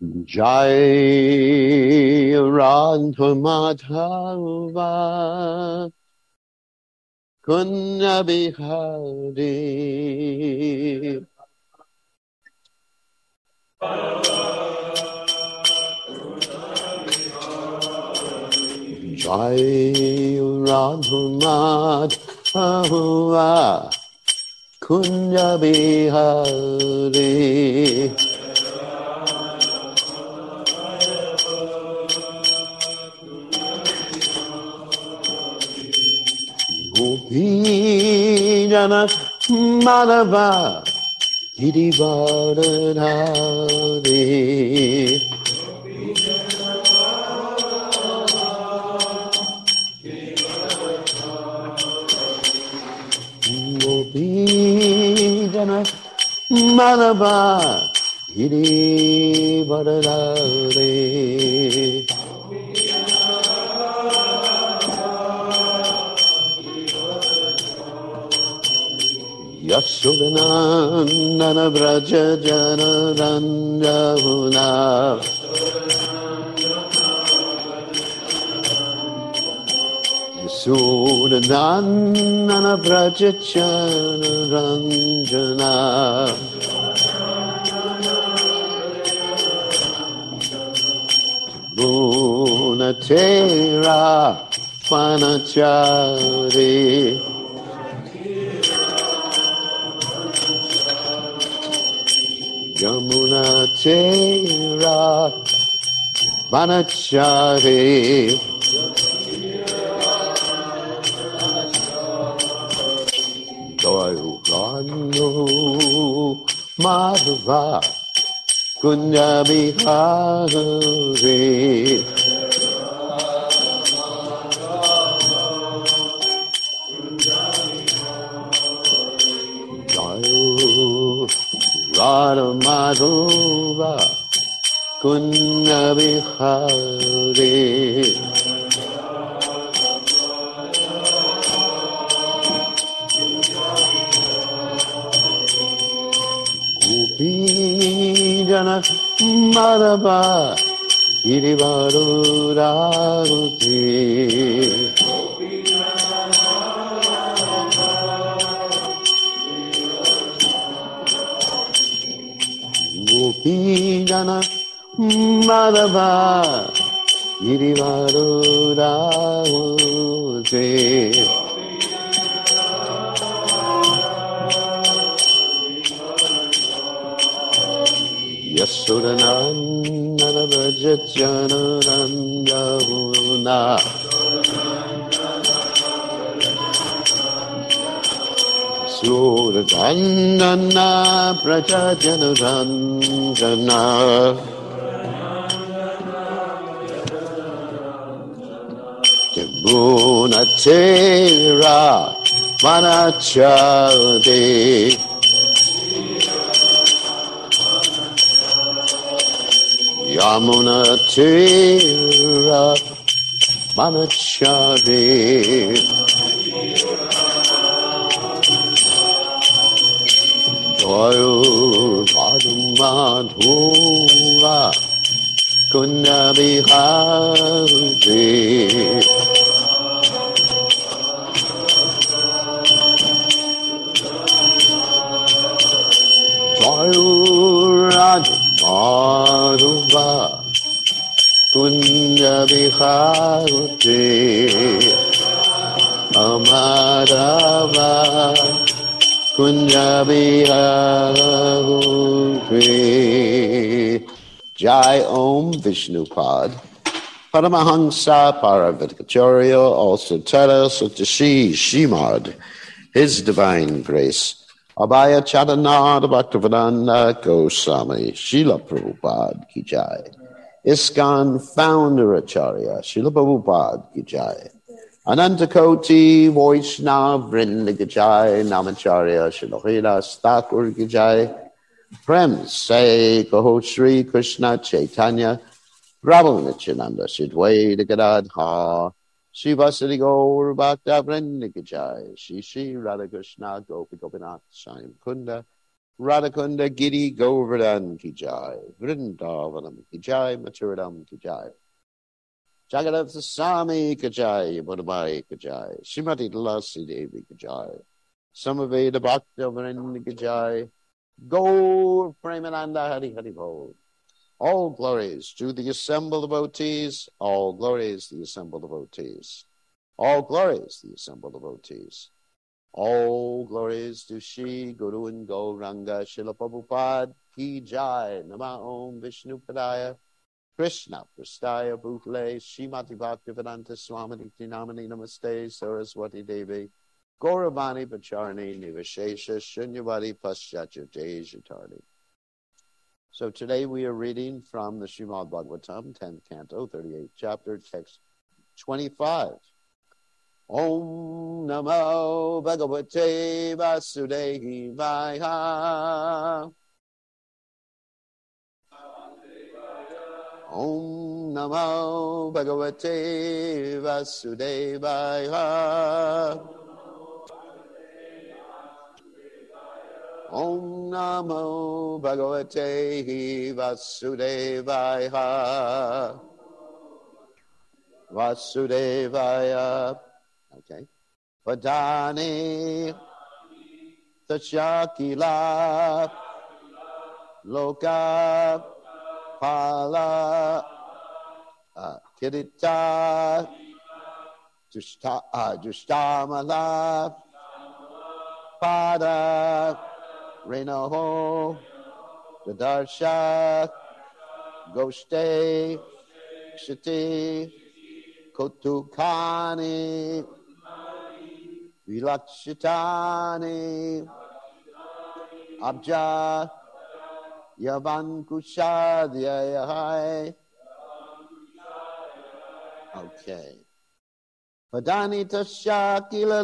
Jai Radha Madhava Kunya Bihari Jai Radha Madhava Kunya Bihari Gopijana Madhava Girivardhari Gopijana Madhava Girivardhari Yashodanandana Vraja Janaranjavuna Yashodanandana Vraja Janaranjana Munatera Panachari Yamuna Tera Vanachari Doyugano Madhava Kunya Bihari Radha Madhava Kunya Bihari Gopijana Madhava Girivardhari Gopijana Madhava Girivardhari Yashodanandana Vraja Janaranjavuna Yashodanandana Vraja Janaranjana Munatera Vanachari Yamuna Tera Vanachari Doyo Radha Madhava Kunya Bihari Doyo Radha Madhava Kunya Bihari Amadava Kunya Bihari Jai Om Vishnupad Paramahansa Paravitakacharya also Tara Sutashi Shimad His Divine Grace Abhaya Chadananda Bhaktivedanta Goswami Srila Prabhupada Ki Jai ISKCON Founder Acharya Srila Prabhupada Ki Jai Anantakoti Vaishnava Vrinda Ki Jai Namacharya Srila Haridas Thakur Ki Jai Prem Se Kaho Shri Krishna Chaitanya Prabhu Nityananda Shidwaita Gadadha Shivasati Gaur Bhakta Vrinda Ki Jai Shri Shri Radha Krishna Gopi Gopinath Swami Kunda Radhakunda Giri Govardhan Ki Jai, Vrindavanam Ki Jai, Maturidam Ki Jai, Jagadav Swami Ki Jai, Bodhabai Ki Jai, Srimati Tulasi Devi Ki Jai, Samaveda Bhakta Vrind Ki Jai, Gaur Premananda Hari Hari Bol. All glories to the assembled devotees, all glories to the assembled devotees, all glories to the assembled devotees. All glories to Shri Guru and Gauranga Srila Prabhupada Ki Jai. Nama Om Vishnu Padaya Krishna Prastaya Bhutale Srimati Bhaktivedanta Swami Namani Namaste Saraswati Devi Gauravani Pacharni Nivashesha Shunyavadi Paschachate Jatarni. So today we are reading from the Srimad Bhagavatam, 10th Canto, 38th chapter, text 25. Om Namo Bhagavate Vasudevaya. Om Namo Bhagavate Vasudevaya. Om Namo Bhagavate Vasudevaya. Vasudevaya. Okay. Vadani Tachakila Loka Pala Kirita Justamala Pada Renoho Darsha Goshte Shiti Kotukani Vilakshitani Abja Yavankushadhyayahai. Okay. Padani Tashakila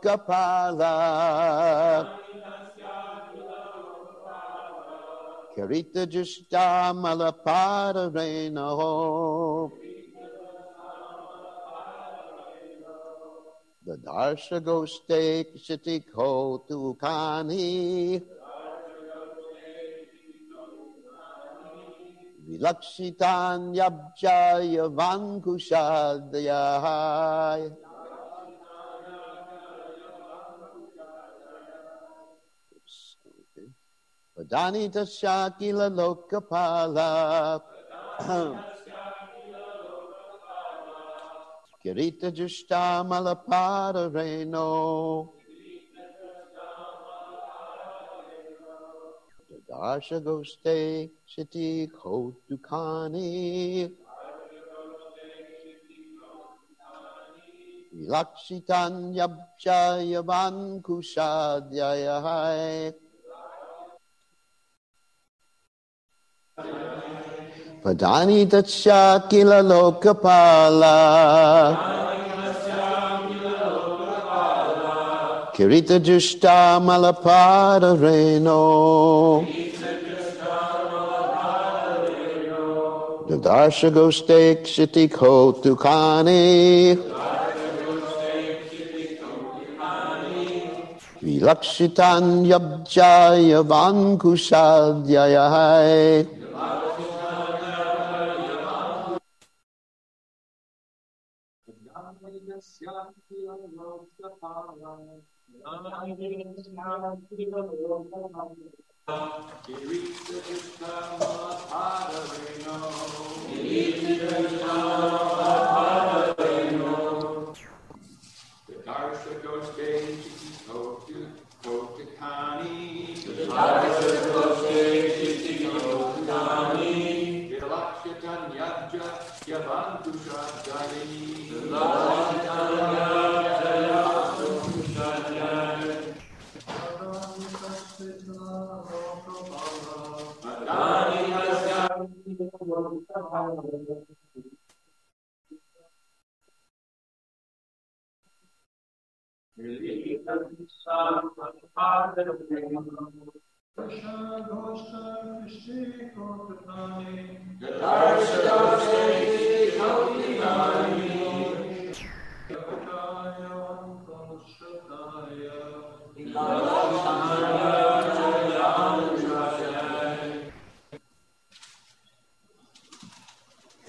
Lokapala Karita Jushta Malapada Reino The Darsha Goste Kshiti Kotukani Vilakshitan Yabjaya Vankushadhyai. Vadani Tashakila Lokapala Kirita Jushta Malapada Reno Darsha Goste Shiti Kotukani Vilakshitan Yabjaya Vankushadhyai. Padani Tachakila Lokapala Kirita Jushta Malapada Reno Darsha Goste Kshiti Kotukani Vilakshitan Yabjaya Vankushadhyai.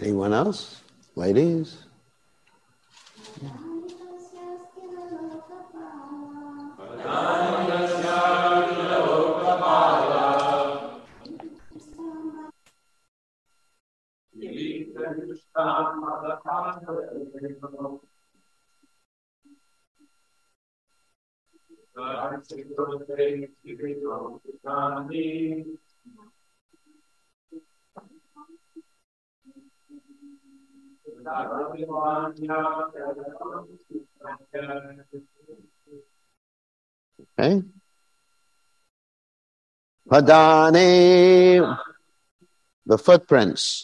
Anyone else? Ladies? Okay. Padani, the footprints.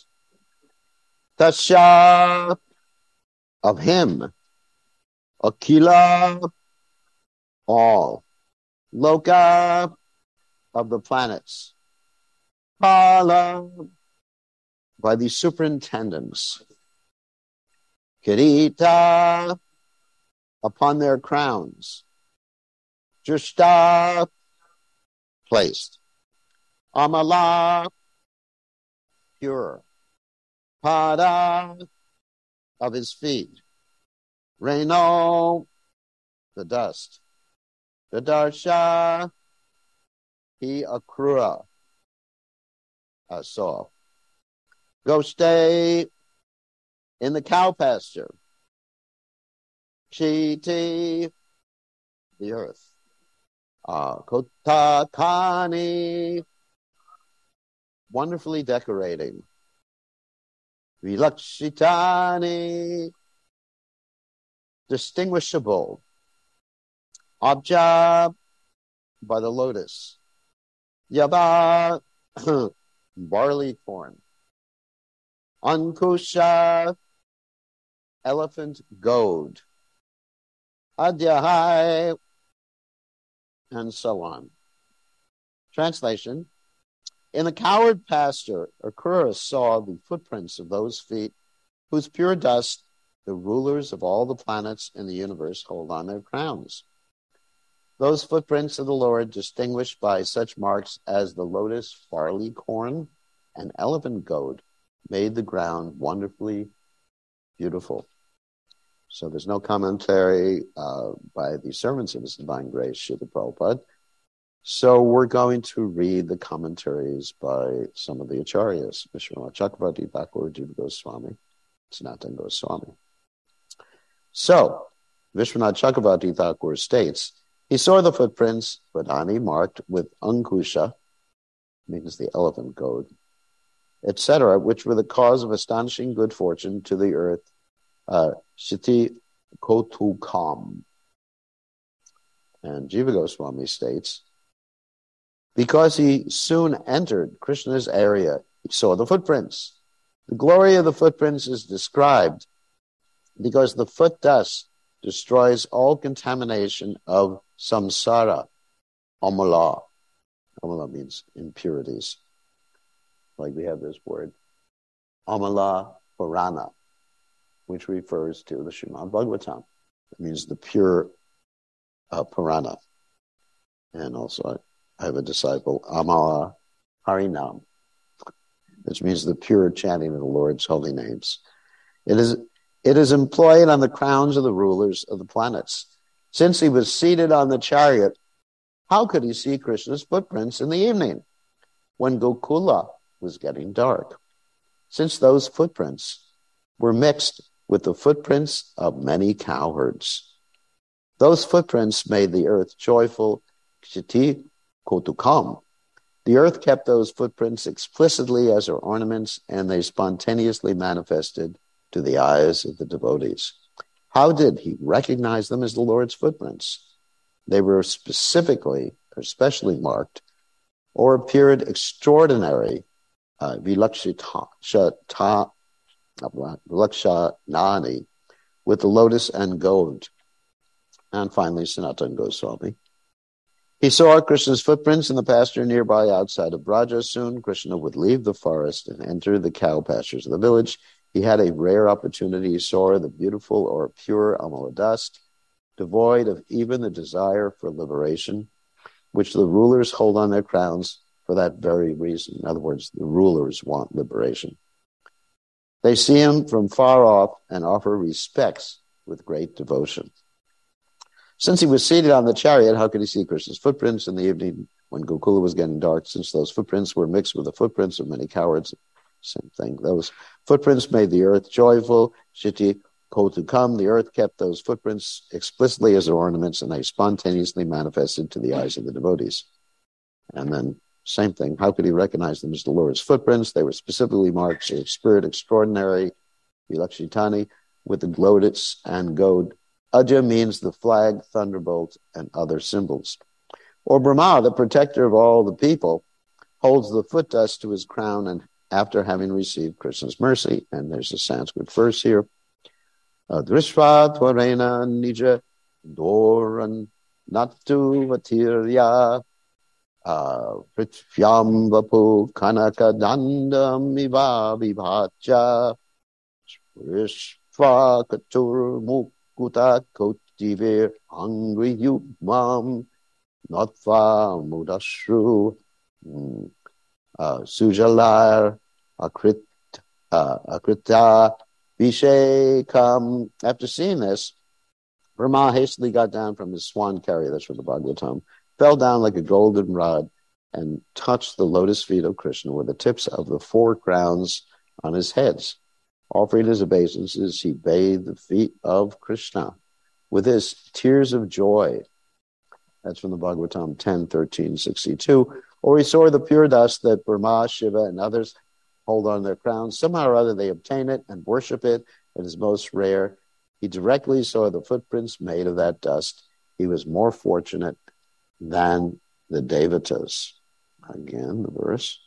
Tasha, of him. Akila, all. Loka, of the planets. Kala, by the superintendents. Kirita, upon their crowns. Jushta, placed. Amala, pure. Pada, of his feet. Reno, the dust. Dadarsha, he akrua, saw. Go stay in the cow pasture. Chiti, the earth. Kotakani, wonderfully decorating. Vilakshitani, distinguishable. Abja, by the lotus. Yaba, barley corn. Ankusha, elephant goad. Adyahai, and so on. Translation: in the coward pasture, Akrura saw the footprints of those feet whose pure dust the rulers of all the planets in the universe hold on their crowns. Those footprints of the Lord, distinguished by such marks as the lotus, barley corn, and elephant goad, made the ground wonderfully beautiful. So there's no commentary by the servants of His Divine Grace, Srila Prabhupada. So we're going to read the commentaries by some of the acharyas, Vishwanath Chakravarti, Thakur, Jiva Goswami, Sanatana Goswami. So, Vishwanath Chakravarti Thakur states, he saw the footprints, Vadani, marked with Ankusha, means the elephant goad, etc., which were the cause of astonishing good fortune to the earth, Shiti Kotukam. And Jiva Goswami states, because he soon entered Krishna's area, he saw the footprints. The glory of the footprints is described because the foot dust destroys all contamination of samsara, amala. Amala means impurities. Like we have this word, amala purana, which refers to the Srimad Bhagavatam. It means the pure Purana. And also I have a disciple, Amala Harinam, which means the pure chanting of the Lord's holy names. It is employed on the crowns of the rulers of the planets. Since he was seated on the chariot, how could he see Krishna's footprints in the evening when Gokula was getting dark? Since those footprints were mixed with the footprints of many cowherds. Those footprints made the earth joyful, Kshiti Kotukam. The earth kept those footprints explicitly as her ornaments, and they spontaneously manifested to the eyes of the devotees. How did he recognize them as the Lord's footprints? They were specifically or specially marked or appeared extraordinary, Vilakshanani, with the lotus and gold. And finally, Sanatana Goswami. He saw Krishna's footprints in the pasture nearby outside of Braja. Soon Krishna would leave the forest and enter the cow pastures of the village. He had a rare opportunity. He saw the beautiful or pure Amala dust, devoid of even the desire for liberation, which the rulers hold on their crowns for that very reason. In other words, the rulers want liberation. They see him from far off and offer respects with great devotion. Since he was seated on the chariot, how could he see Krishna's footprints in the evening when Gokula was getting dark? Since those footprints were mixed with the footprints of many cowards, same thing. Those footprints made the earth joyful. Shiti Kotukam, the earth kept those footprints explicitly as their ornaments, and they spontaneously manifested to the eyes of the devotees. And then, same thing. How could he recognize them as the Lord's footprints? They were specifically marked of spirit extraordinary, Vilakshitani, with the gloatis and goad. Aja means the flag, thunderbolt, and other symbols. Or Brahma, the protector of all the people, holds the foot dust to his crown, and after having received Krishna's mercy, and there's a Sanskrit verse here, Drishva Tvarena Nija Doran Natu Vatirya Prithyam Vapu Kanaka Dandam Iva Vibhacha Drishva Katur Mukuta Kotivir Angry Yugmam Natva Mudashru Sujalar Akrita Vishekam. After seeing this, Brahma hastily got down from his swan carrier, that's from the Bhagavatam, fell down like a golden rod, and touched the lotus feet of Krishna with the tips of the 4 crowns on his heads. Offering his obeisances, he bathed the feet of Krishna with his tears of joy. That's from the Bhagavatam 10:13-62. Or he saw the pure dust that Brahma, Shiva, and others hold on their crowns. Somehow or other they obtain it and worship it. It is most rare. He directly saw the footprints made of that dust. He was more fortunate than the Devatas. Again, the verse.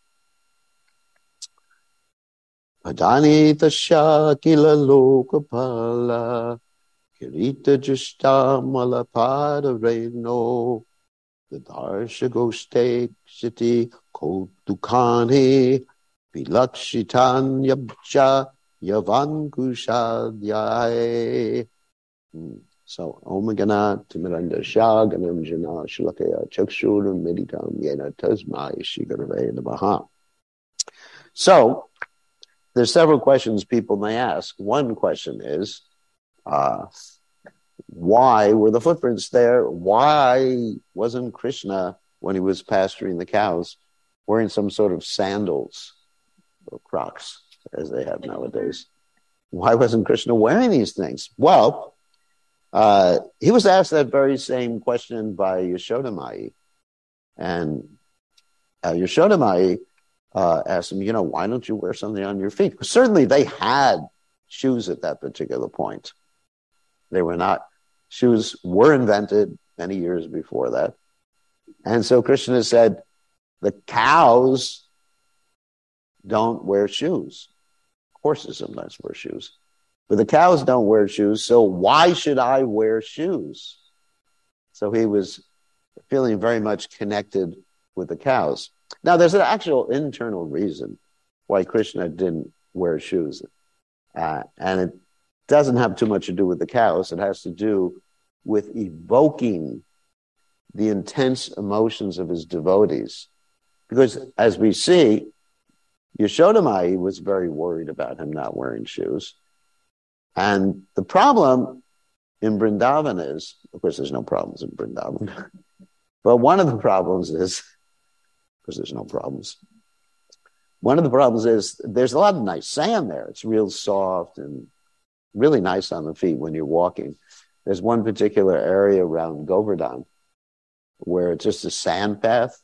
Adani tasya kila lokapala kirita jushta malapada reno the darsha goste shiti kotukani vilakshitan yabcha yavankushadhyay. So, Omagana Timiranda Shaganam Jana Shilakaya Chakshuram Meditam Yena Tasmai Shigarave Namaha. So, there's several questions people may ask. One question is, why were the footprints there? Why wasn't Krishna, when he was pasturing the cows, wearing some sort of sandals or Crocs, as they have nowadays? Why wasn't Krishna wearing these things? Well, he was asked that very same question by Yashodamai. And Yashodamai asked him, why don't you wear something on your feet? Because certainly they had shoes at that particular point. They were not, shoes were invented many years before that. And so Krishna said, the cows don't wear shoes. Horses sometimes wear shoes. But the cows don't wear shoes, so why should I wear shoes? So he was feeling very much connected with the cows. Now, there's an actual internal reason why Krishna didn't wear shoes. And it doesn't have too much to do with the cows. It has to do with evoking the intense emotions of his devotees. Because as we see, Yashodamai was very worried about him not wearing shoes. And the problem in Vrindavan is, of course, there's no problems in Vrindavan, but one of the problems is, because there's no problems, one of the problems is there's a lot of nice sand there. It's real soft and really nice on the feet when you're walking. There's one particular area around Govardhan where it's just a sand path.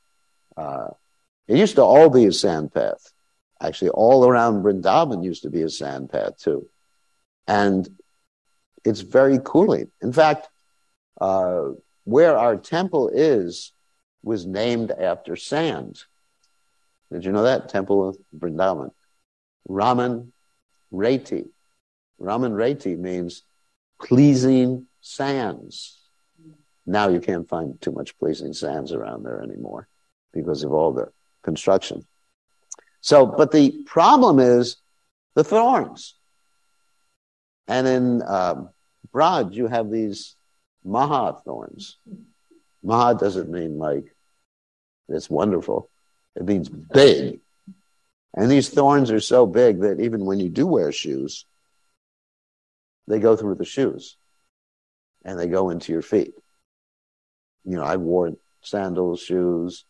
It used to all be a sand path. Actually, all around Vrindavan used to be a sand path too. And it's very cooling. In fact, where our temple is was named after sand. Did you know that? Temple of Vrindavan. Raman Reti. Raman Reti means pleasing sands. Now you can't find too much pleasing sands around there anymore because of all the construction. So, but the problem is the thorns. And in Braj, you have these Maha thorns. Maha doesn't mean like it's wonderful. It means big. And these thorns are so big that even when you do wear shoes, they go through the shoes and they go into your feet. You know, I wore sandals, shoes,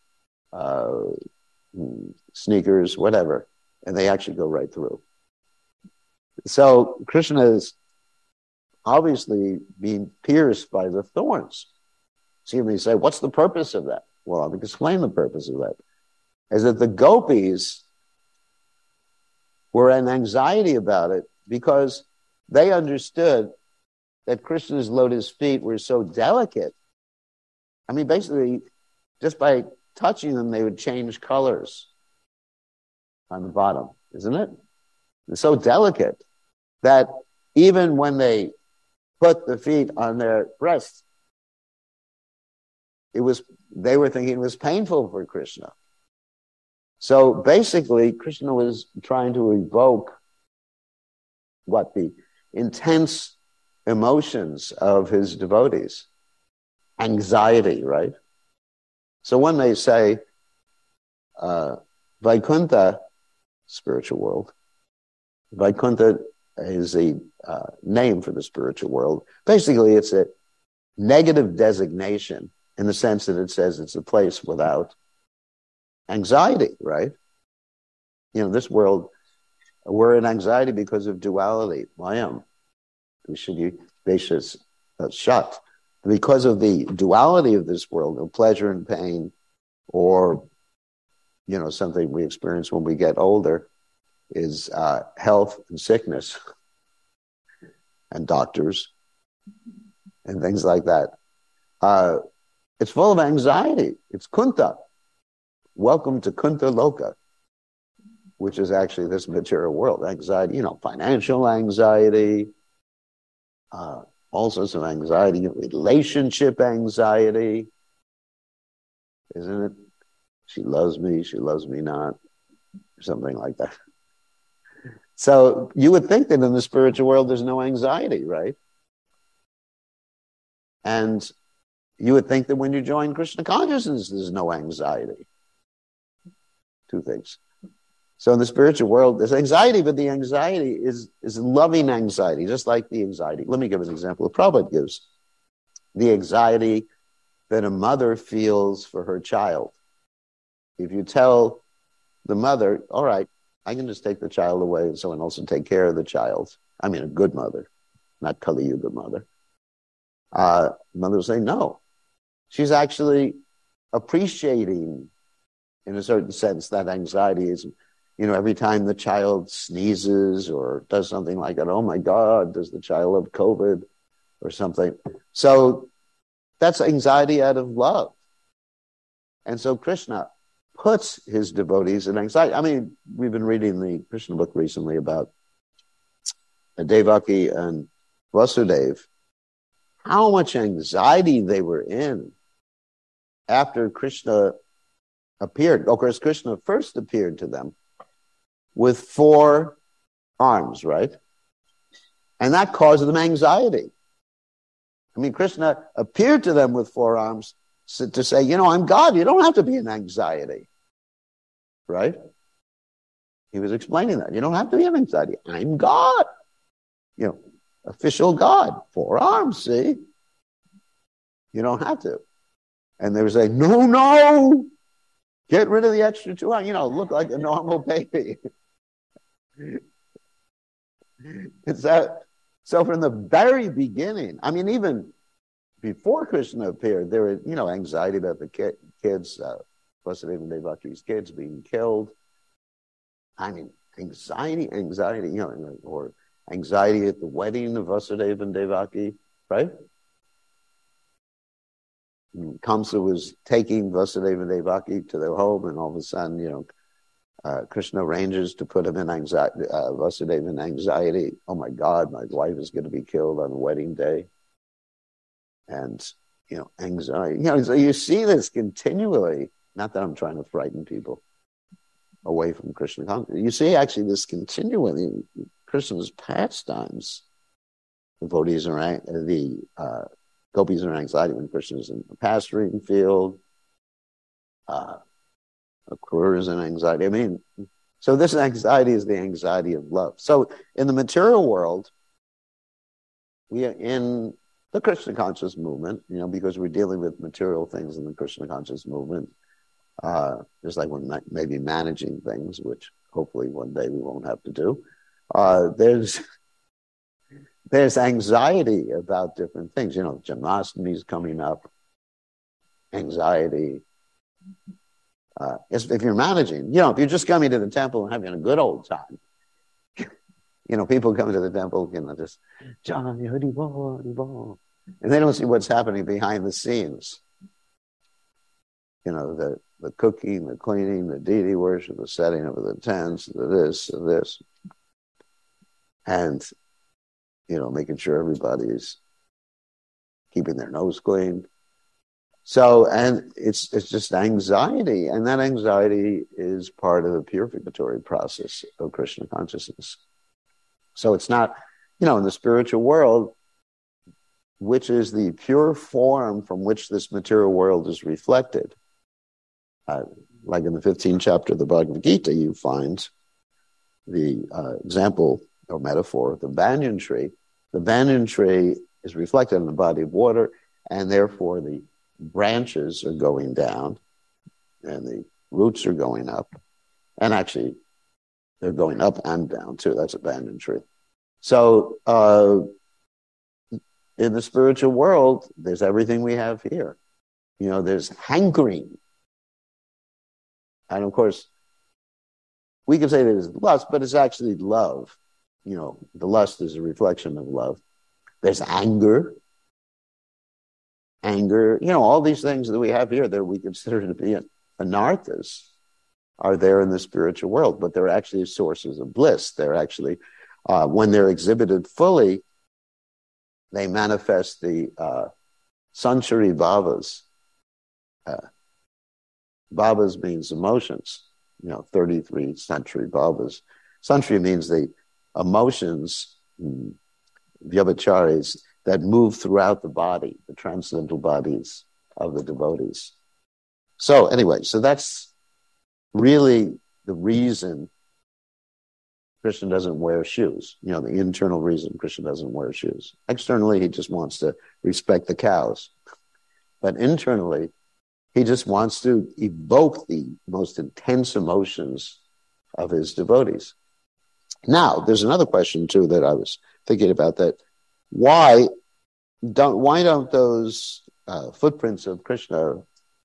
sneakers, whatever, and they actually go right through. So Krishna is obviously being pierced by the thorns. So you may say, what's the purpose of that? Well, I'll explain the purpose of that. Is that the gopis were in anxiety about it because they understood that Krishna's lotus feet were so delicate. I mean, basically, just by touching them, they would change colors on the bottom, isn't it? It's so delicate that even when they put the feet on their breasts, they were thinking it was painful for Krishna. So basically, Krishna was trying to evoke the intense emotions of his devotees. Anxiety, right? So when they say Vaikuntha, spiritual world, Vaikuntha is a name for the spiritual world. Basically, it's a negative designation in the sense that it says it's a place without anxiety, right? You know, this world, we're in anxiety because of duality. Mayam, shut. Because of the duality of this world, of pleasure and pain, or, you know, something we experience when we get older, is health and sickness, and doctors, and things like that. It's full of anxiety. It's Kunta. Welcome to Kunta Loka, which is actually this material world. Anxiety, you know, financial anxiety, all sorts of anxiety, relationship anxiety, isn't it? She loves me not, or something like that. So you would think that in the spiritual world there's no anxiety, right? And you would think that when you join Krishna consciousness, there's no anxiety. Two things. So in the spiritual world, there's anxiety, but the anxiety is loving anxiety, just like the anxiety. Let me give an example. Prabhupada gives the anxiety that a mother feels for her child. If you tell the mother, all right, I can just take the child away and someone else will take care of the child. I mean, a good mother, not Kali Yuga mother. Mother will say no. She's actually appreciating, in a certain sense, that anxiety is, you know, every time the child sneezes or does something like that, oh my God, does the child have COVID or something? So that's anxiety out of love. And so Krishna puts his devotees in anxiety. I mean, we've been reading the Krishna book recently about Devaki and Vasudeva, how much anxiety they were in after Krishna appeared. Of course, Krishna first appeared to them with 4 arms, right? And that caused them anxiety. I mean, Krishna appeared to them with 4 arms to say, you know, I'm God. You don't have to be in anxiety, right? He was explaining that. You don't have to be in anxiety. I'm God. You know, official God. 4 arms, see? You don't have to. And they were saying, no, get rid of the extra 2 arms. You know, look like a normal baby. It's that. So from the very beginning, I mean, even before Krishna appeared, there was, you know, anxiety about the kids, Vasudeva and Devaki's kids being killed. I mean, anxiety, you know, or anxiety at the wedding of Vasudeva and Devaki, right? Kamsa was taking Vasudeva and Devaki to their home, and all of a sudden, you know, Krishna arranges to put him in anxiety, Vasudeva in anxiety. Oh my God, my wife is going to be killed on the wedding day. And, you know, anxiety. You know, so you see this continually. Not that I'm trying to frighten people away from Krishna consciousness. You see actually this continually in Krishna's pastimes. Devotees are the gopis are in anxiety when Krishna's in the pasturing field. Akrura is in anxiety. I mean, So this anxiety is the anxiety of love. So in the material world, we are in the Krishna conscious movement, because we're dealing with material things in the Krishna conscious movement, just like we're maybe managing things, which hopefully one day we won't have to do. There's anxiety about different things. Janmashtami is coming up. Anxiety. If you're managing, if you're just coming to the temple and having a good old time, people come to the temple, just John, Hari Bol, Hari Bol, and they don't see what's happening behind the scenes. The cooking, the cleaning, the deity worship, the setting up of the tents, the this, and this, and making sure everybody's keeping their nose clean. So, and it's just anxiety, and that anxiety is part of the purificatory process of Krishna consciousness. So it's not, in the spiritual world, which is the pure form from which this material world is reflected. Like in the 15th chapter of the Bhagavad Gita, you find the example or metaphor of the banyan tree. The banyan tree is reflected in the body of water, and therefore the branches are going down and the roots are going up. And actually, they're going up and down too. That's a banyan tree. So in the spiritual world, there's everything we have here. There's hankering. And of course, we could say there's lust, but it's actually love. The lust is a reflection of love. There's anger. All these things that we have here that we consider to be anarthas are there in the spiritual world, but they're actually sources of bliss. They're actually, when they're exhibited fully, they manifest the sanchari bhavas. Bhavas means emotions, 33 sanchari bhavas. Sanchari means the emotions, vyabhacharis, that move throughout the body, the transcendental bodies of the devotees. So anyway, so that's really the reason Krishna doesn't wear shoes. The internal reason Krishna doesn't wear shoes. Externally, he just wants to respect the cows. But internally, he just wants to evoke the most intense emotions of his devotees. Now, there's another question too that I was thinking about, that why don't those footprints of Krishna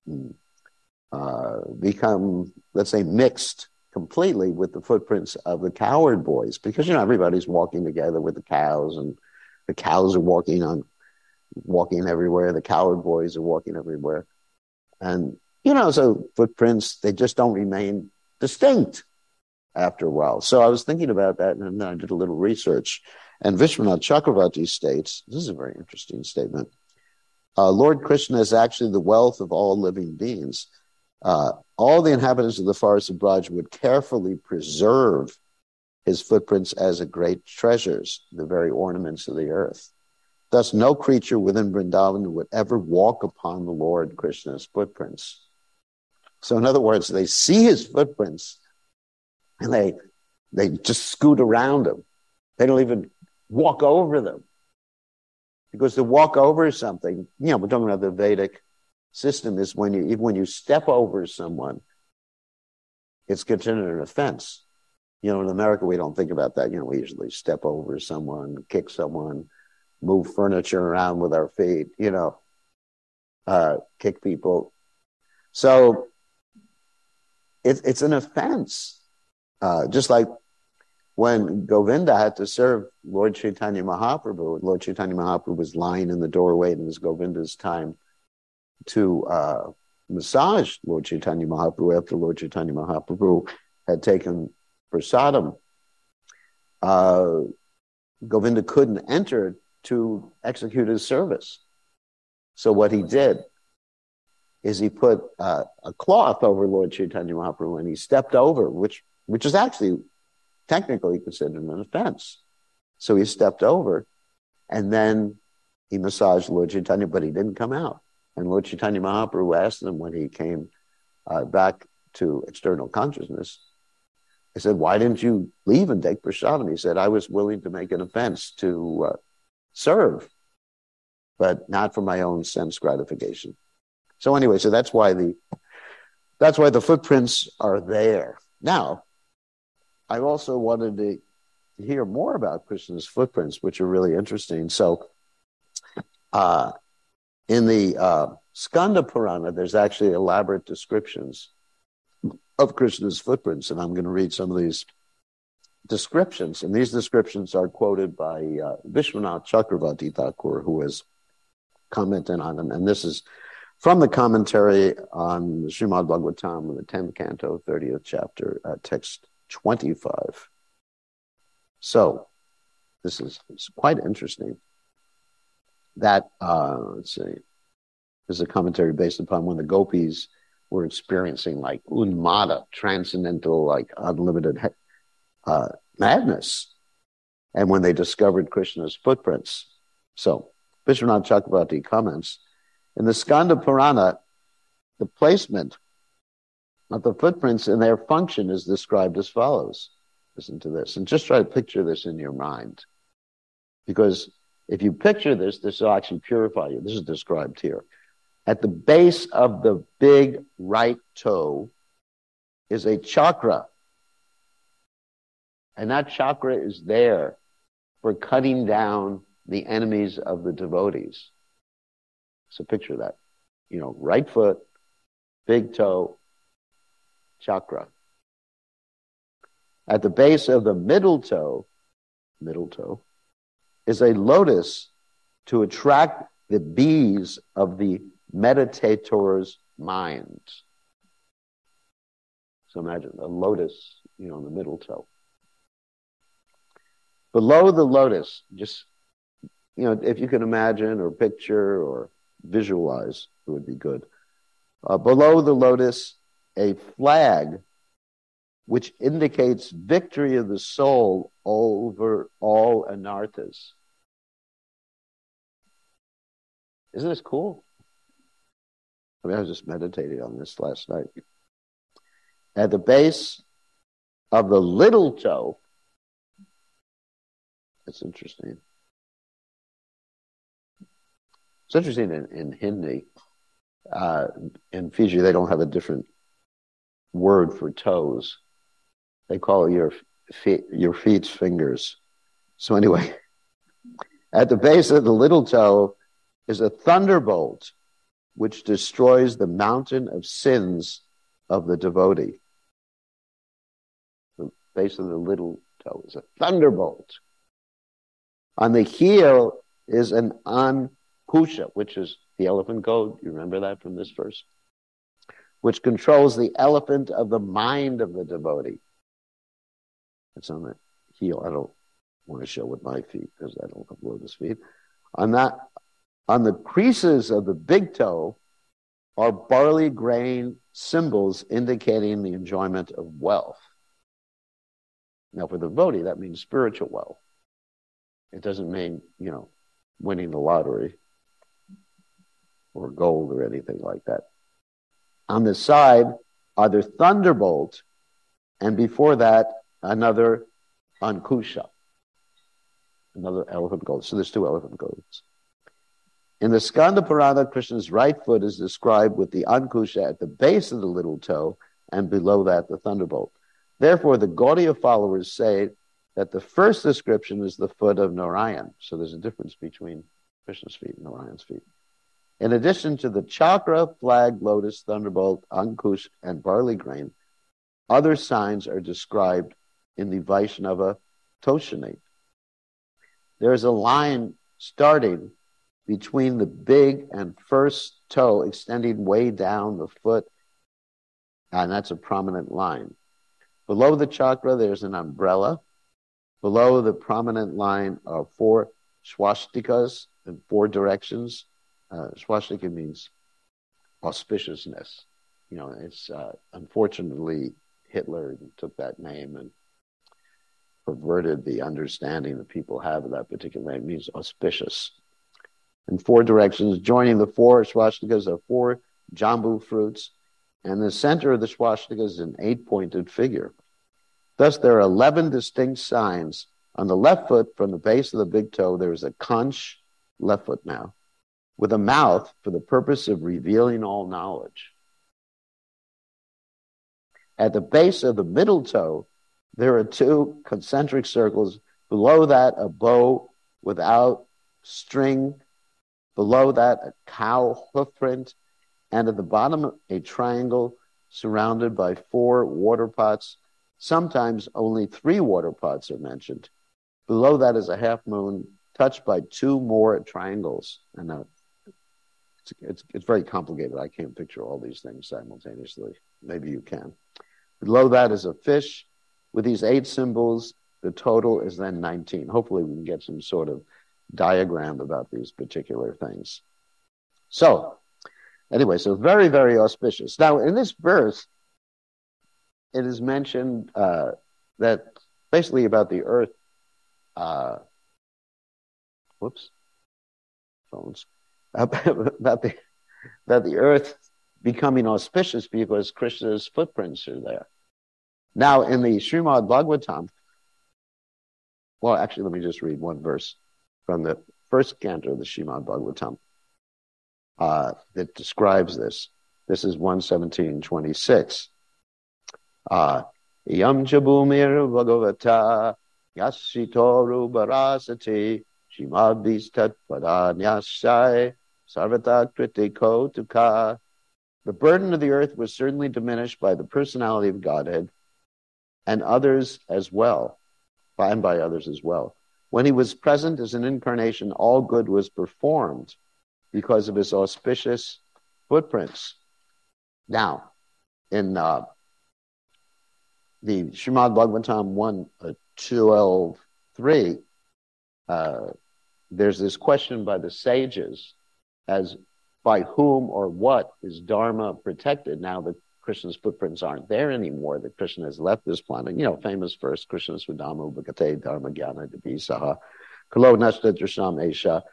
become, let's say, mixed completely with the footprints of the cowherd boys? Because everybody's walking together with the cows, and the cows are walking everywhere. The cowherd boys are walking everywhere, and so footprints, they just don't remain distinct after a while. So I was thinking about that, and then I did a little research. And Vishwanath Chakravarti states, this is a very interesting statement, Lord Krishna is actually the wealth of all living beings. All the inhabitants of the forest of Braj would carefully preserve his footprints as a great treasures, the very ornaments of the earth. Thus, no creature within Vrindavan would ever walk upon the Lord Krishna's footprints. So in other words, they see his footprints, and they just scoot around him. They don't even walk over them. Because to walk over something, we're talking about the Vedic system, is even when you step over someone, it's considered an offense. In America, we don't think about that. We usually step over someone, kick someone, move furniture around with our feet, kick people. So it's an offense. Just like when Govinda had to serve Lord Chaitanya Mahaprabhu, Lord Chaitanya Mahaprabhu was lying in the doorway, and it was Govinda's time to massage Lord Chaitanya Mahaprabhu after Lord Chaitanya Mahaprabhu had taken prasadam. Govinda couldn't enter to execute his service. So what he did is he put a cloth over Lord Chaitanya Mahaprabhu, and he stepped over, which is actually technically considered an offense. So he stepped over, and then he massaged Lord Chaitanya, but he didn't come out. And Lord Chaitanya Mahaprabhu asked him when he came back to external consciousness, I said, why didn't you leave and take prasadam? He said, I was willing to make an offense to serve, but not for my own sense gratification. So anyway, so that's why the footprints are there. Now, I also wanted to hear more about Krishna's footprints, which are really interesting. So in the Skanda Purana, there's actually elaborate descriptions of Krishna's footprints, and I'm going to read some of these descriptions. And these descriptions are quoted by Vishwanath Chakravarti Thakur, who has commented on them. And this is from the commentary on Srimad Bhagavatam in the 10th canto, 30th chapter, text 25. So this is quite interesting. That, let's see, this is a commentary based upon when the gopis were experiencing like unmada, transcendental, like unlimited madness, and when they discovered Krishna's footprints. So Vishwanath Chakravarti comments, in the Skanda Purana, the placement of the footprints and their function is described as follows. Listen to this, and just try to picture this in your mind. Because if you picture this, this will actually purify you. This is described here. At the base of the big right toe is a chakra. And that chakra is there for cutting down the enemies of the devotees. So picture that. You know, right foot, big toe, chakra. At the base of the middle toe, is a lotus to attract the bees of the meditator's mind. So imagine a lotus, you know, in the middle toe. Below the lotus, just, you know, if you can imagine or picture or visualize, it would be good. Below the lotus, a flag which indicates victory of the soul over all anarthas. Isn't this cool? I mean, I was just meditating on this last night. At the base of the little toe, that's interesting. It's interesting in Hindi. In Fiji, they don't have a different word for toes. They call your feet's fingers. So anyway, at the base of the little toe is a thunderbolt which destroys the mountain of sins of the devotee. The base of the little toe is a thunderbolt. On the heel is an ankusha, which is the elephant goad. You remember that from this verse? Which controls the elephant of the mind of the devotee. It's on the heel. I don't want to show with my feet because I don't have lotus feet. On the creases of the big toe are barley grain symbols indicating the enjoyment of wealth. Now, for the devotee, that means spiritual wealth. It doesn't mean, you know, winning the lottery or gold or anything like that. On the side are the thunderbolt, and before that, another ankusha, another elephant goad. So there's two elephant goads. In the Skanda Purana, Krishna's right foot is described with the ankusha at the base of the little toe, and below that, the thunderbolt. Therefore, the Gaudiya followers say that the first description is the foot of Narayan. So there's a difference between Krishna's feet and Narayan's feet. In addition to the chakra, flag, lotus, thunderbolt, ankush, and barley grain, other signs are described in the Vaishnava Toshani. There is a line starting between the big and first toe, extending way down the foot, and that's a prominent line. Below the chakra, there's an umbrella. Below the prominent line are 4 swastikas in 4 directions. Swastika means auspiciousness. You know, it's unfortunately Hitler took that name and perverted the understanding that people have of that particular name. It means auspicious. In 4 directions, joining the 4 swastikas are 4 jambu fruits, and the center of the swastika is an 8-pointed figure. Thus, there are 11 distinct signs. On the left foot, from the base of the big toe, there is a conch, left foot now, with a mouth for the purpose of revealing all knowledge. At the base of the middle toe, there are 2 concentric circles. Below that, a bow without string. Below that, a cow hoof print. And at the bottom, a triangle surrounded by 4 water pots. Sometimes only 3 water pots are mentioned. Below that is a half moon touched by 2 more triangles. And it's very complicated. I can't picture all these things simultaneously. Maybe you can. Below that is a fish. With these 8 symbols, the total is then 19. Hopefully we can get some sort of diagram about these particular things. So, anyway, so very, very auspicious. Now, in this verse, it is mentioned that basically about the earth, about the earth becoming auspicious because Krishna's footprints are there. Now, in the Srimad Bhagavatam, well, actually, let me just read one verse from the first canto of the Srimad Bhagavatam that describes this. This is 117:26. Yam Jabumir Bhagavata Yasitoru Barasati Shimad Bistat Padanyasai Sarvata Kritiko Tuka. The burden of the earth was certainly diminished by the personality of Godhead and others as well, and by others as well. When he was present as an incarnation, all good was performed because of his auspicious footprints. Now, in the Srimad Bhagavatam 1:12:3, there's this question by the sages as by whom or what is Dharma protected now that Krishna's footprints aren't there anymore, that Krishna has left this planet. You know, famous verse, Krishna Swadama Bhagate Dharma Gyana Devi Saha Kalo Nashta Drisham Esha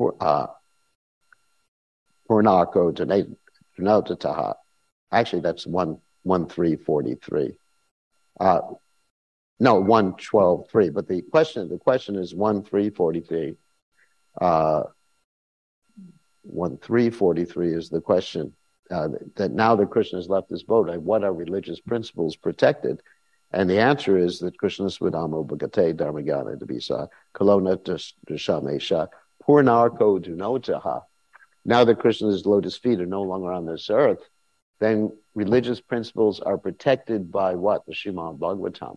Purnako Tanotataha. Actually, that's 1:13:43. No, 1:12:3. But the question is 1:3:43. 1:3:43 is the question. That now that Krishna has left this boat, what are religious principles protected? And the answer is that Krishna Swadamo Bhagate Dharmagana Devisa Kalona Drishamesha Purnarko Dunotaha. Now that Krishna's lotus feet are no longer on this earth, then religious principles are protected by what? The Srimad Bhagavatam.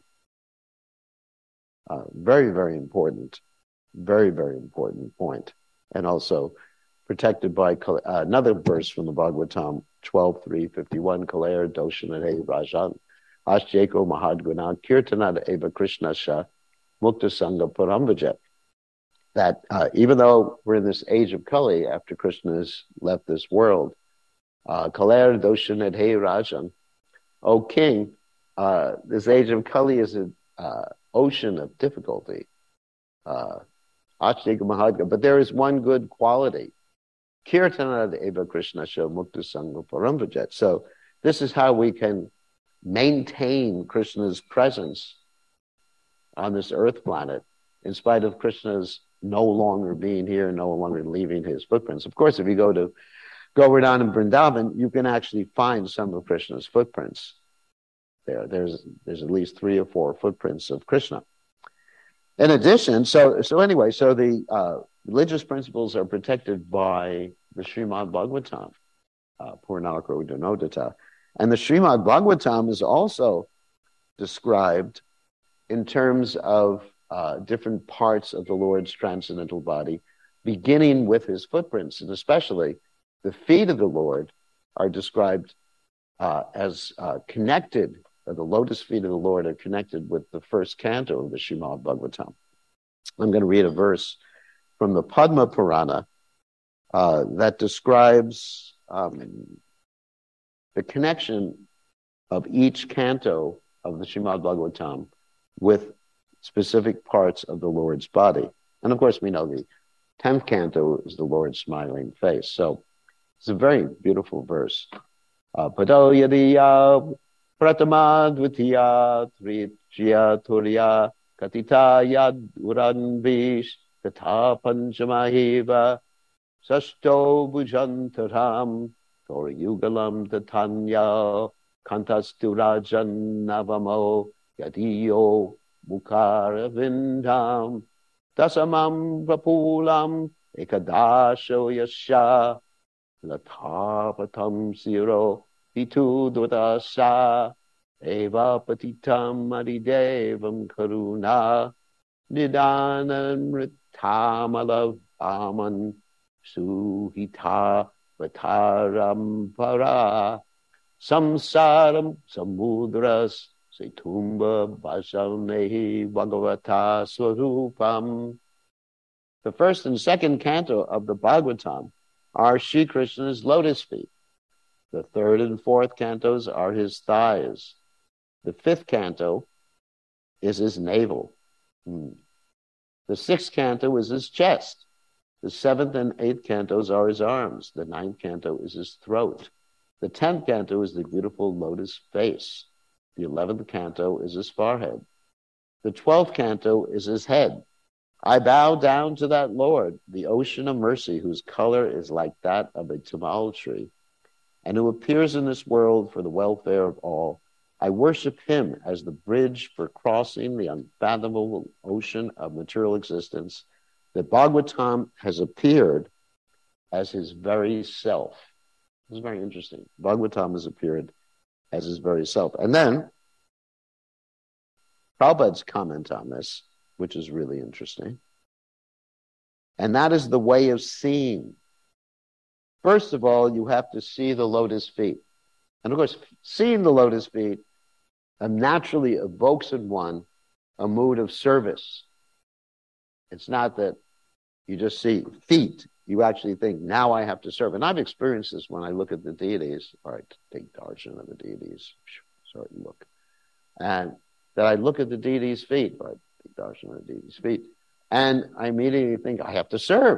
Very, very important. Very, very important point. And also protected by another verse from the Bhagavatam, 12:3:51, Kalair Doshanade Rajan, Ashjeko Mahadguna, Kirtanada Eva Krishna Sha, Mukta Sangha Paramvajet. That even though we're in this age of Kali, after Krishna has left this world, Kalair Doshanade Rajan, O king, this age of Kali is an ocean of difficulty. Ashjeko Mahadguna, but there is one good quality. Kirtana Eva Krishna Sha Mukta Sangha Paramvajet. So this is how we can maintain Krishna's presence on this earth planet in spite of Krishna's no longer being here, no longer leaving his footprints. Of course, if you go to Govardhan and Vrindavan, you can actually find some of Krishna's footprints there. There's at least 3 or 4 footprints of Krishna. In addition, so the religious principles are protected by the Srimad Bhagavatam, Purnarko Dhanodata. And the Srimad Bhagavatam is also described in terms of different parts of the Lord's transcendental body, beginning with his footprints. And especially the feet of the Lord are described as connected, the lotus feet of the Lord are connected with the first canto of the Srimad Bhagavatam. I'm going to read a verse from the Padma Purana that describes the connection of each canto of the Srimad Bhagavatam with specific parts of the Lord's body. And of course, we know the 10th canto is the Lord's smiling face. So it's a very beautiful verse. Pado yadiya Pratama Dvitiya Tritiya Turiya Katita Yad Uranvish Tatha Panchamahiva Sasto Bhujantaram Torayugalam Tatanya Kantastu Navamo Yadiyo Mukharavindam Dasamam Prapulam Ekadasho Yasha Lathapatam Siro Pitu Dudasa Eva Patitam Adidevam Karuna Nidanam Ritamalav Aman Suhita Vataram Para Samsaram Samudras Setumba Bhajanehi Bhagavata Swarupam. The first and second canto of the Bhagavatam are Shri Krishna's lotus feet. The third and fourth cantos are his thighs. The fifth canto is his navel. The sixth canto is his chest. The seventh and eighth cantos are his arms. The ninth canto is his throat. The 10th canto is the beautiful lotus face. The 11th canto is his forehead. The 12th canto is his head. I bow down to that Lord, the ocean of mercy, whose color is like that of a tamal tree, and who appears in this world for the welfare of all. I worship him as the bridge for crossing the unfathomable ocean of material existence. The Bhagavatam has appeared as his very self. This is very interesting. Bhagavatam has appeared as his very self. And then, Prabhupada's comment on this, which is really interesting, and that is the way of seeing. First of all, you have to see the lotus feet. And of course, seeing the lotus feet naturally evokes in one a mood of service. It's not that you just see feet. You actually think, now I have to serve. And I've experienced this when I look at the deities, or I take darshan of the deities, sorry, look. And that I look at the deities' feet, or I take darshan of the deities' feet, and I immediately think, I have to serve.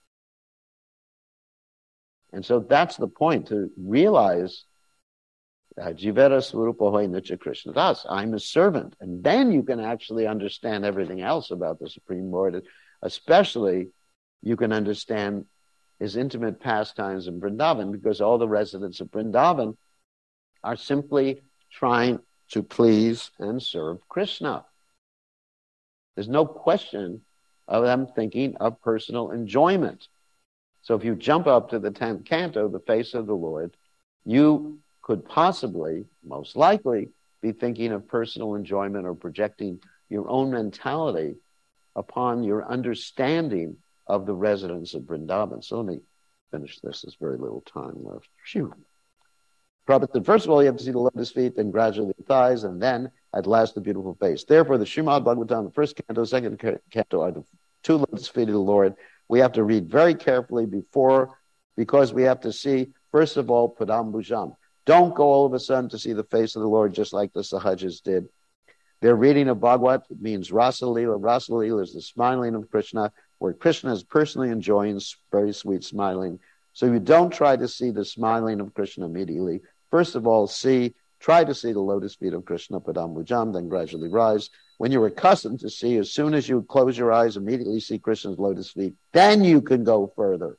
And so that's the point, to realize Jivera Swarupahoy Nitya Krishna Das. I'm a servant. And then you can actually understand everything else about the Supreme Lord. Especially, you can understand his intimate pastimes in Vrindavan, because all the residents of Vrindavan are simply trying to please and serve Krishna. There's no question of them thinking of personal enjoyment. So if you jump up to the 10th canto, the face of the Lord, you could possibly, most likely, be thinking of personal enjoyment or projecting your own mentality upon your understanding of the residents of Vrindavan. So let me finish this. There's very little time left. Phew. Prabhupada, first of all, you have to see the lotus feet, then gradually the thighs, and then, at last, the beautiful face. Therefore, the Srimad Bhagavatam, the first canto, second canto, are the two lotus feet of the Lord. We have to read very carefully because we have to see, first of all, Padambhujam. Don't go all of a sudden to see the face of the Lord just like the Sahajas did. Their reading of Bhagavad means Rasa Leela. Rasa Leela is the smiling of Krishna, where Krishna is personally enjoying very sweet smiling. So you don't try to see the smiling of Krishna immediately. First of all, try to see the lotus feet of Krishna, Padambhujam, then gradually rise. When you're accustomed to see, as soon as you close your eyes, immediately see Krishna's lotus feet, then you can go further.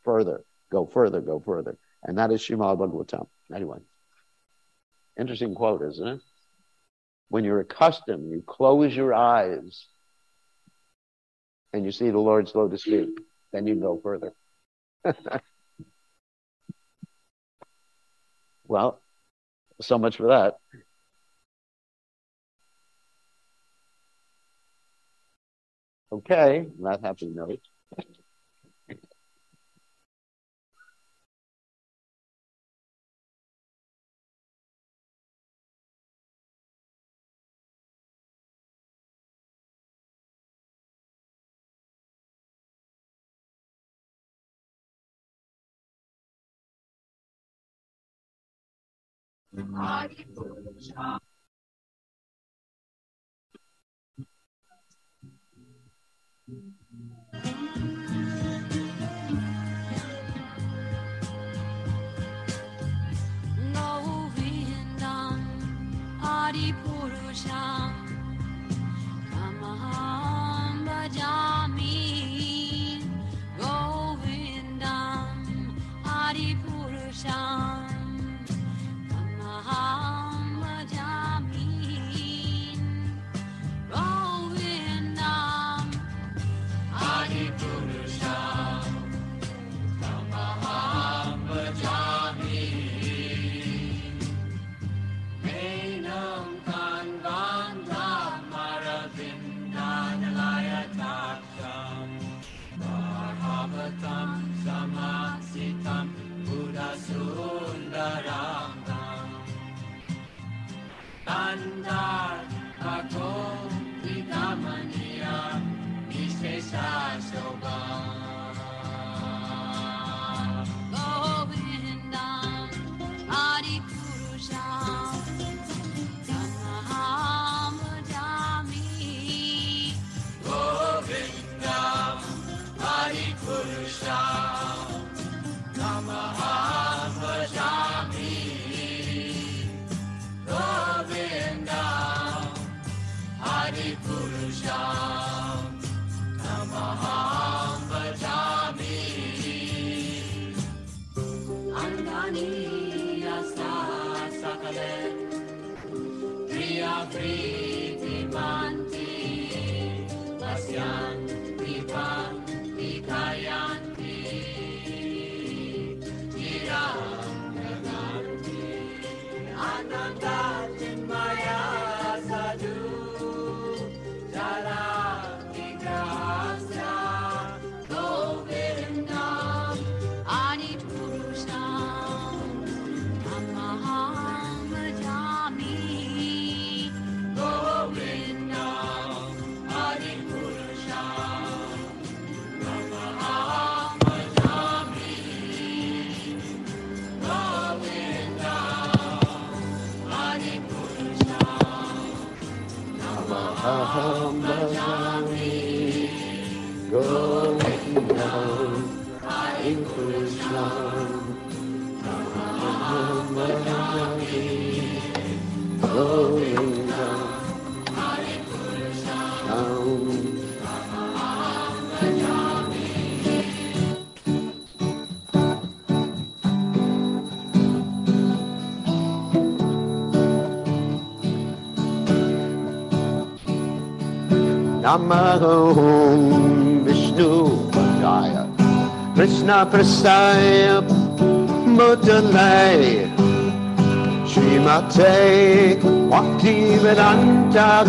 And that is Srimad Bhagavatam. Anyway, interesting quote, isn't it? When you're accustomed, you close your eyes and you see the Lord's lotus feet, then you go further. Well, so much for that. Okay, that happy note. Namahom Vishnu Padaya Krishna Prasaya Mudalaya Srimate Bhaktivedanta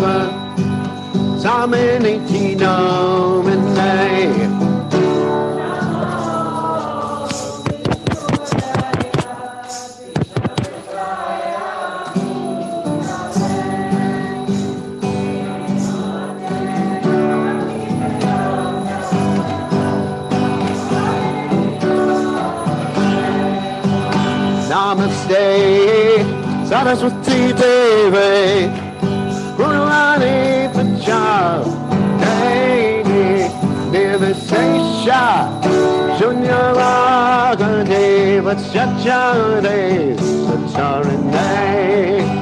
Samaniti Namane Namaste, Saraswati Devi, Guruvani Pachadeni, Nivasesha, Shunyavaga Deva Chachade, Sacharane.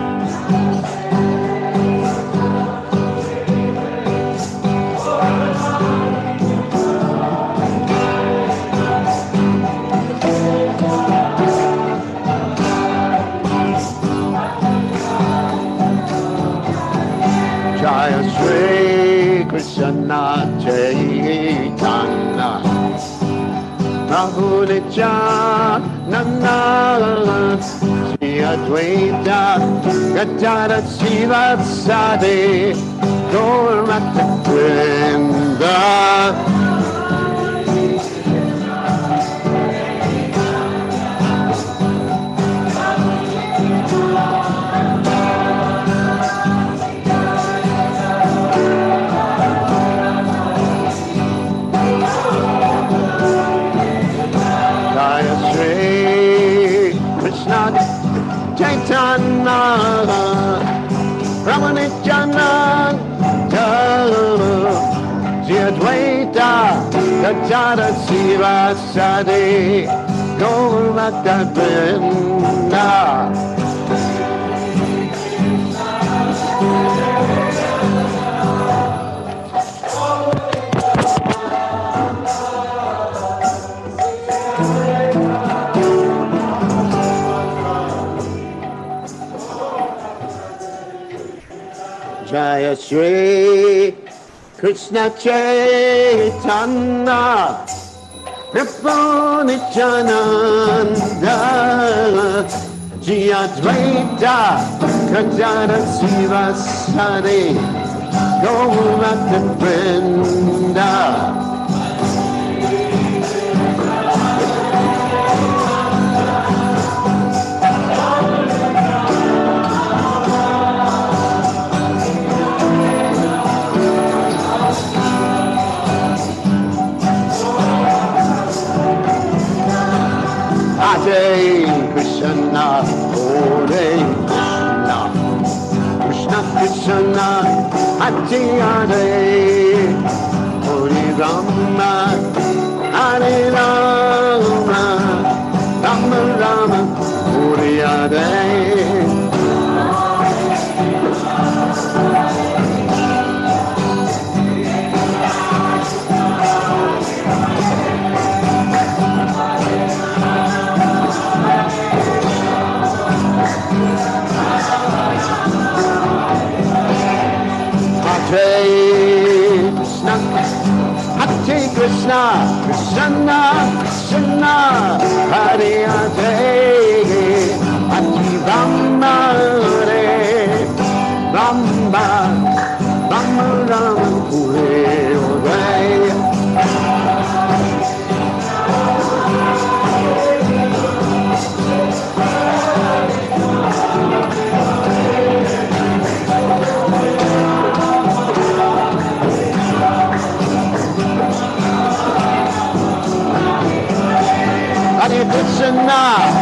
Jaya Shri Krishna Chaitanya Prabhu Nityananda Shri Advaita Gadara Shiva Sadi Gaur Bhakta Vrinda Chaitanya Ramanityananda Shri Advaita Gadara Shiva Sadi Gaur Bhakta Vrinda Jaya Shri Krishna Chaitanya Prabhu Nityananda Shri Advaita Gadara Shiva Sadi Gaur Bhakta Vrinda Hare Krishna, Hare Krishna, Krishna Krishna, Hare Hare, Hare Rama, Hare Rama, Rama Rama, Hare Hare. Hare Krishna, Hare Krishna, Krishna Krishna, Hare Hare, Hare Rama, Hare Rama, Rama Rama, Hare Hare. Hare Krishna,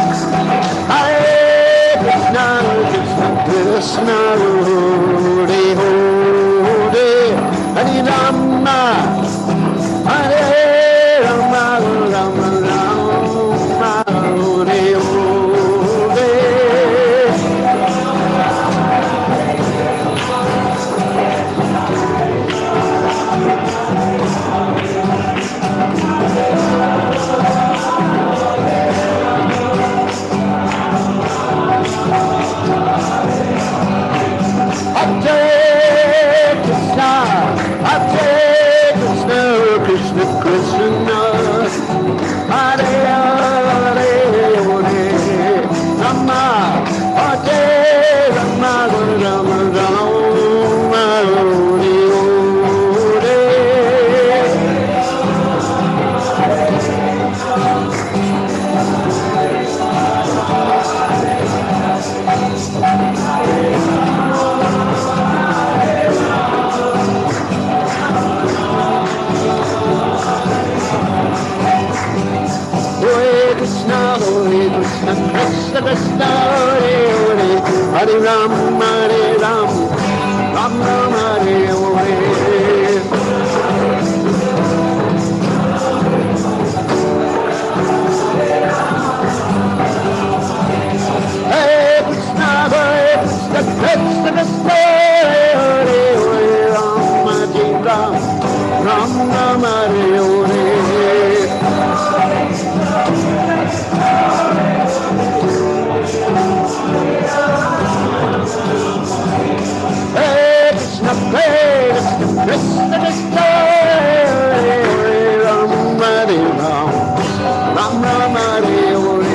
Hare Krishna, Krishna Krishna, Hare Hare, Hare Rama, Hare Rama, Rama Rama, Hare Hare. Hare Krishna, Ram, Hare Ram, Ram Ram Hare Hare. Hare Krishna, Krishna Krishna, Hare Hare Ram, Hare Ram, Ram Ram Hare Hare. Hare Krishna, Krishna Krishna, Hare Ram, Hare Ram, Ram Ram Hare Hare.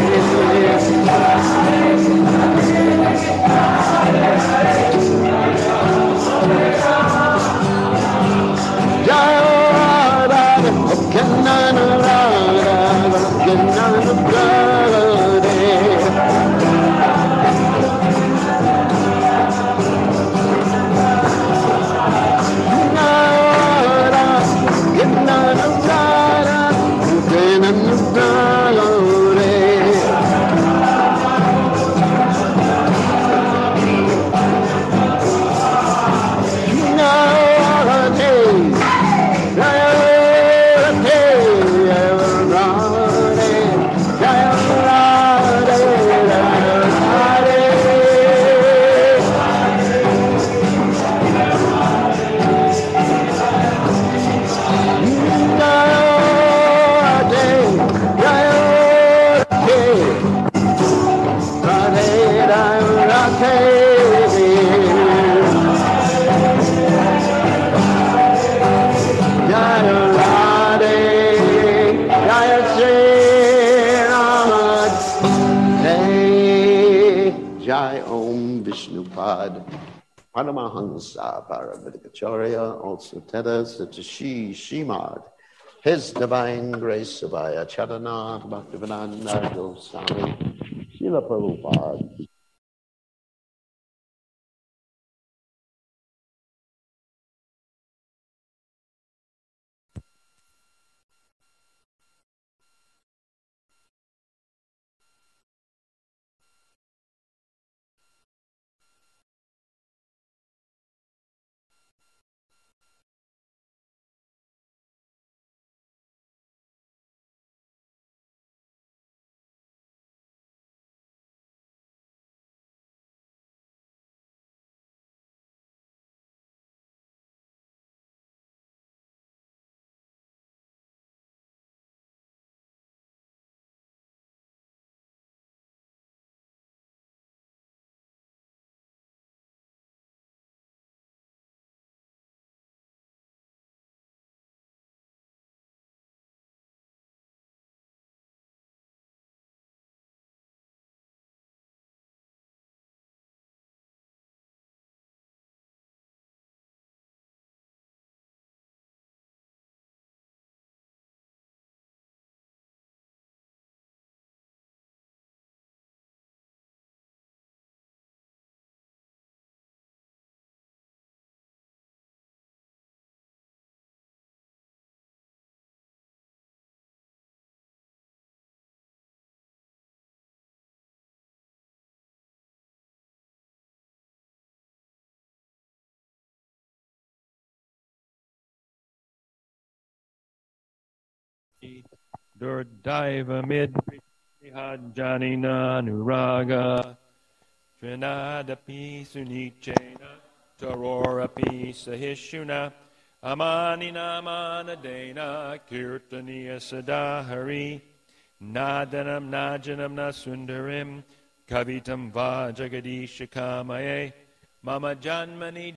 Paramahansa Parabhadikacharya also tethers to Shrimad, His Divine Grace Abhaya Charanat Bhaktivedanta Goswami Srila Prabhupada. Durdaiva mid Janina Nuraga Trinadapi Sunichena Tarorapi Sahishuna Amanina Manadena Kirtaniya Sadahari Nadanam Najanam Nasundarim Kavitam Va Jagadisha Kamaye Mama Janmani